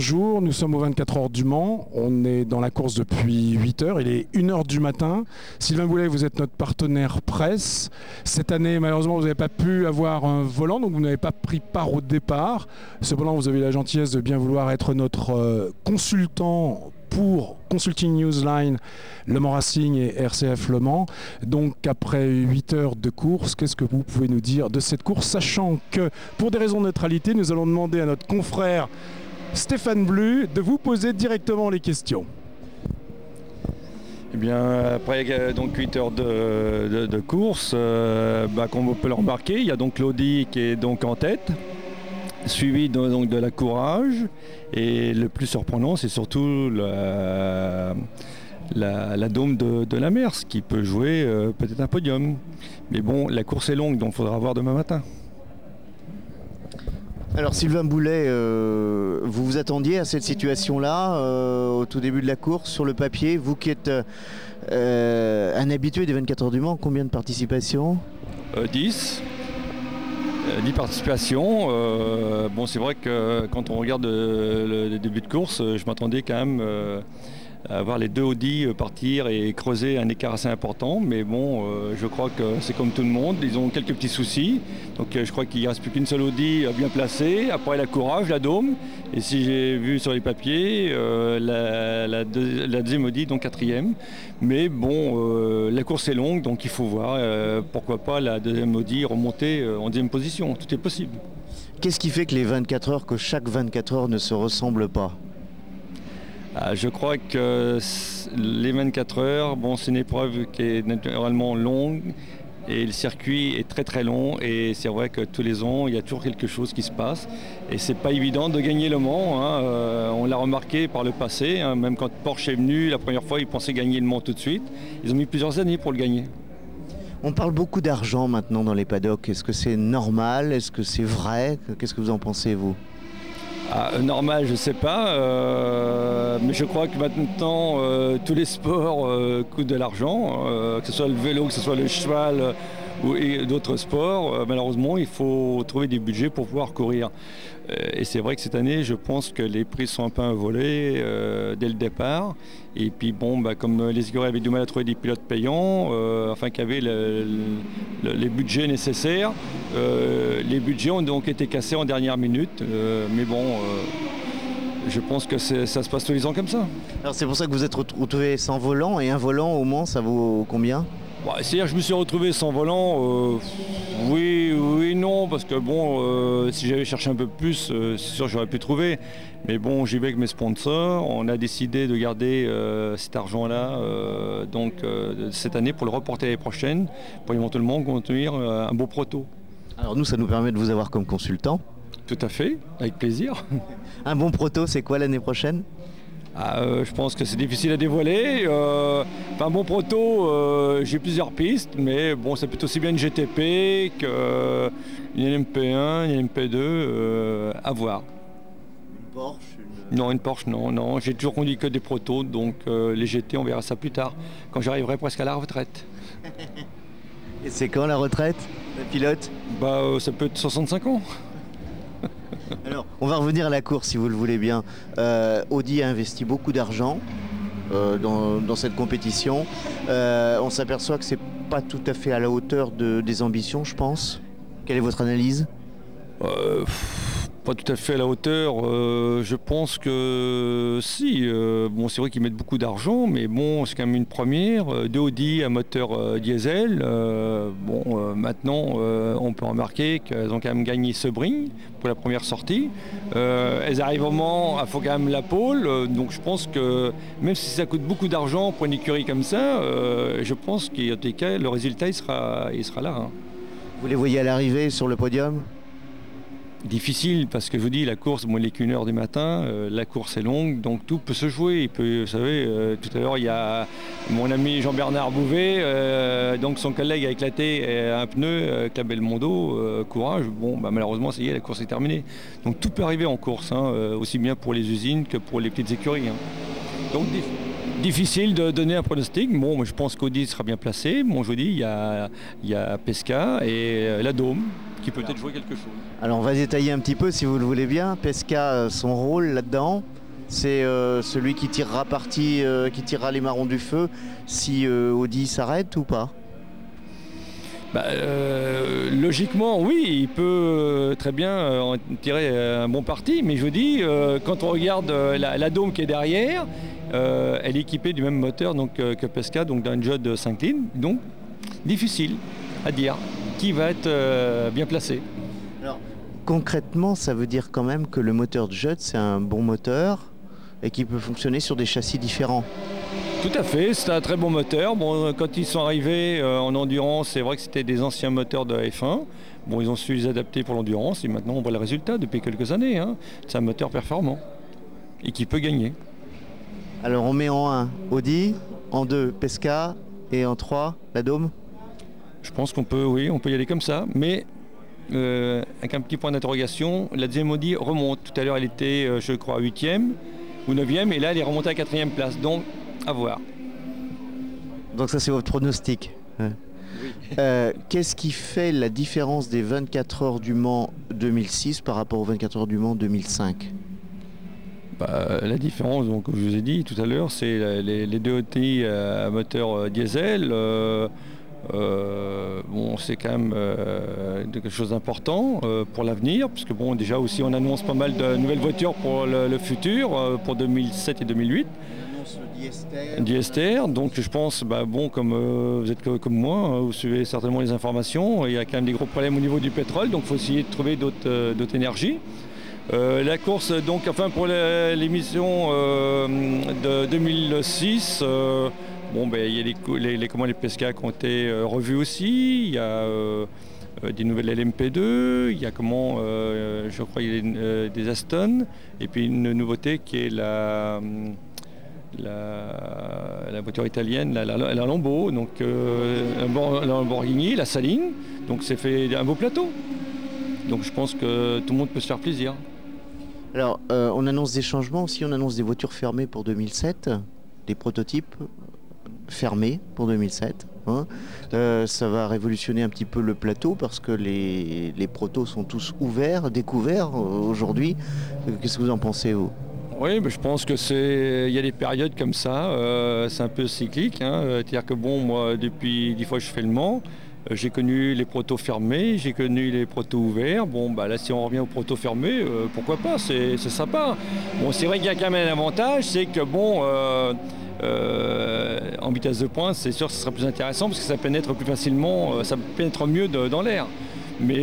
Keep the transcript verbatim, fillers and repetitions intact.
Bonjour, nous sommes aux vingt-quatre heures du Mans, on est dans la course depuis huit heures, il est une heure du matin. Sylvain Boulet, vous êtes notre partenaire presse. Cette année, malheureusement, vous n'avez pas pu avoir un volant, donc vous n'avez pas pris part au départ. Cependant, vous avez eu la gentillesse de bien vouloir être notre euh, consultant pour Consulting Newsline, Le Mans Racing et R C F Le Mans. Donc après huit heures de course, qu'est-ce que vous pouvez nous dire de cette course, sachant que pour des raisons de neutralité, nous allons demander à notre confrère Stéphane Blu de vous poser directement les questions. Eh bien, après euh, donc huit heures de, de, de course, euh, bah, comme on peut le remarquer, il y a donc l'Audi qui est donc en tête, suivi de, donc, de la Courage. Et le plus surprenant, c'est surtout la, la, la Dôme de, de la Mers qui peut jouer euh, peut-être un podium. Mais bon, la course est longue, donc il faudra voir demain matin. Alors Sylvain Boulet, euh, vous vous attendiez à cette situation-là euh, au tout début de la course sur le papier, vous qui êtes euh, un habitué des vingt-quatre heures du Mans, combien de participations? euh, dix. Euh, dix participations. Euh, bon, c'est vrai que quand on regarde le, le, le début de course, je m'attendais quand même euh, à voir les deux Audi partir et creuser un écart assez important. Mais bon, euh, je crois que c'est comme tout le monde. Ils ont quelques petits soucis. Donc euh, je crois qu'il ne reste plus qu'une seule Audi bien placée. Après la Courage, la Dôme. Et si j'ai vu sur les papiers, euh, la, la, deux, la deuxième Audi, donc quatrième. Mais bon, euh, la course est longue, donc il faut voir. Euh, pourquoi pas la deuxième Audi remonter euh, en deuxième position. Tout est possible. Qu'est-ce qui fait que les vingt-quatre heures, que chaque vingt-quatre heures ne se ressemble pas? Ah, je crois que les vingt-quatre heures, bon, c'est une épreuve qui est naturellement longue et le circuit est très très long et c'est vrai que tous les ans il y a toujours quelque chose qui se passe et c'est pas évident de gagner Le Mans, hein. euh, on l'a remarqué par le passé, hein. Même quand Porsche est venu la première fois ils pensaient gagner Le Mans tout de suite, ils ont mis plusieurs années pour le gagner. On parle beaucoup d'argent maintenant dans les paddocks, est-ce que c'est normal, est-ce que c'est vrai, qu'est-ce que vous en pensez vous? Ah, normal, je ne sais pas, euh, mais je crois que maintenant euh, tous les sports euh, coûtent de l'argent, euh, que ce soit le vélo, que ce soit le cheval euh, ou et d'autres sports. Euh, malheureusement, il faut trouver des budgets pour pouvoir courir. Euh, et c'est vrai que cette année, je pense que les prix sont un peu envolés euh, dès le départ. Et puis bon, bah, comme les écuries avaient du mal à trouver des pilotes payants, euh, enfin qui avaient le, le, les budgets nécessaires, euh, les budgets ont donc été cassés en dernière minute. Euh, mais bon, euh, je pense que ça se passe tous les ans comme ça. Alors c'est pour ça que vous êtes retrouvé sans volant, et un volant au Mans, ça vaut combien? Bah, c'est-à-dire que je me suis retrouvé sans volant, euh, oui, oui, non, parce que bon, euh, si j'avais cherché un peu plus, euh, c'est sûr que j'aurais pu trouver. Mais bon, j'y vais avec mes sponsors, on a décidé de garder euh, cet argent-là euh, donc euh, cette année pour le reporter l'année prochaine, pour éventuellement construire euh, un beau proto. Alors nous, ça nous permet de vous avoir comme consultant. Tout à fait, avec plaisir. Un bon proto, c'est quoi l'année prochaine? Ah, euh, je pense que c'est difficile à dévoiler. Euh, enfin, bon proto, euh, j'ai plusieurs pistes, mais bon, ça peut être aussi bien une G T P qu'une M P un, une M P deux, euh, à voir. Une Porsche une... Non, une Porsche, non, non. J'ai toujours conduit que des protos, donc euh, les G T, on verra ça plus tard, quand j'arriverai presque à la retraite. Et c'est quand la retraite, la pilote? Bah, euh, ça peut être soixante-cinq ans. Alors, on va revenir à la course si vous le voulez bien. Euh, Audi a investi beaucoup d'argent euh, dans, dans cette compétition. Euh, on s'aperçoit que c'est pas tout à fait à la hauteur de, des ambitions, je pense. Quelle est votre analyse? euh, Pas tout à fait à la hauteur. Euh, je pense que si. Euh, bon, c'est vrai qu'ils mettent beaucoup d'argent, mais bon, c'est quand même une première. Euh, deux Audi à moteur euh, diesel. Euh, bon, euh, maintenant, euh, on peut remarquer qu'elles ont quand même gagné Sebring pour la première sortie. Euh, elles arrivent au Mans, il faut quand même la pole. Euh, donc, je pense que même si ça coûte beaucoup d'argent pour une écurie comme ça, euh, je pense qu'en tout cas, le résultat, il sera, il sera là. Hein. Vous les voyez à l'arrivée sur le podium? Difficile parce que je vous dis la course, bon, il n'est qu'une heure du matin, euh, la course est longue, donc tout peut se jouer. Il peut, vous savez, euh, tout à l'heure il y a mon ami Jean-Bernard Bouvet, euh, donc son collègue a éclaté un pneu euh, avec la Belmondo, euh, courage. Bon, bah, malheureusement ça y est, la course est terminée. Donc tout peut arriver en course, hein, euh, aussi bien pour les usines que pour les petites écuries. Hein. Donc difficile de donner un pronostic. Bon, moi, je pense qu'Audi sera bien placé. Bon, je vous dis, il y a, il y a Pesca et euh, la Dôme. qui peut peut-être jouer quelque chose. Alors on va détailler un petit peu si vous le voulez bien. Pesca, son rôle là-dedans, c'est euh, celui qui tirera parti, euh, qui tirera les marrons du feu si euh, Audi s'arrête ou pas? Bah, euh, logiquement, oui, il peut très bien en tirer un bon parti, mais je vous dis, euh, quand on regarde la, la Dôme qui est derrière, euh, elle est équipée du même moteur donc, euh, que Pesca, donc d'un Judd de cinq lignes, donc difficile à dire qui va être euh, bien placé. Alors, concrètement, ça veut dire quand même que le moteur de Judd, c'est un bon moteur et qui peut fonctionner sur des châssis différents. Tout à fait, c'est un très bon moteur. Bon, quand ils sont arrivés euh, en endurance, c'est vrai que c'était des anciens moteurs de F un. Bon, ils ont su les adapter pour l'endurance et maintenant on voit le résultat depuis quelques années. Hein. C'est un moteur performant et qui peut gagner. Alors on met en un Audi, en deux Pesca et en trois la Dôme. Je pense qu'on peut, oui, on peut y aller comme ça, mais euh, avec un petit point d'interrogation. La deuxième Audi remonte. Tout à l'heure, elle était, euh, je crois, huitième ou neuvième et là, elle est remontée à quatrième place. Donc, à voir. Donc ça, c'est votre pronostic. Oui. Euh, qu'est-ce qui fait la différence des vingt-quatre heures du Mans deux mille six par rapport aux vingt-quatre heures du Mans deux mille cinq? Bah, la différence, donc, comme je vous ai dit tout à l'heure, c'est les, les deux Audi à moteur euh, diesel. Euh, euh, bon, c'est quand même euh, quelque chose d'important euh, pour l'avenir, parce que bon, déjà aussi, on annonce pas mal de nouvelles voitures pour le, le futur, euh, pour deux mille sept et deux mille huit. Diester, donc je pense, bah, bon, comme euh, vous êtes comme moi, hein, vous suivez certainement les informations, il y a quand même des gros problèmes au niveau du pétrole, donc il faut essayer de trouver d'autres euh, d'autres énergies. Euh, la course, donc, enfin pour l'émission euh, de deux mille six, euh, bon, ben, il y a les, les, les, comment, les Pesca qui ont été euh, revus aussi, il y a euh, euh, des nouvelles L M P deux, il y a comment, euh, je crois, il y a euh, des Aston, et puis une nouveauté qui est la... La, la voiture italienne, la, la, la Lambo, donc euh, la Lamborghini, la Saline, donc c'est fait un beau plateau. Donc je pense que tout le monde peut se faire plaisir. Alors euh, on annonce des changements aussi, on annonce des voitures fermées pour deux mille sept, des prototypes fermés pour deux mille sept. Hein. Euh, ça va révolutionner un petit peu le plateau parce que les, les protos sont tous ouverts, découverts euh, aujourd'hui. Qu'est-ce que vous en pensez, vous ? Oui, mais je pense que c'est, il y a des périodes comme ça, euh, c'est un peu cyclique. Hein, c'est-à-dire que bon, moi, depuis dix fois que je fais le Mans, euh, j'ai connu les protos fermés, j'ai connu les protos ouverts. Bon, bah là, si on revient aux protos fermés, euh, pourquoi pas, c'est, c'est sympa. Bon, c'est vrai qu'il y a quand même un avantage, c'est que bon, euh, euh, en vitesse de pointe, c'est sûr que ce sera plus intéressant parce que ça pénètre plus facilement, euh, ça pénètre mieux de, dans l'air.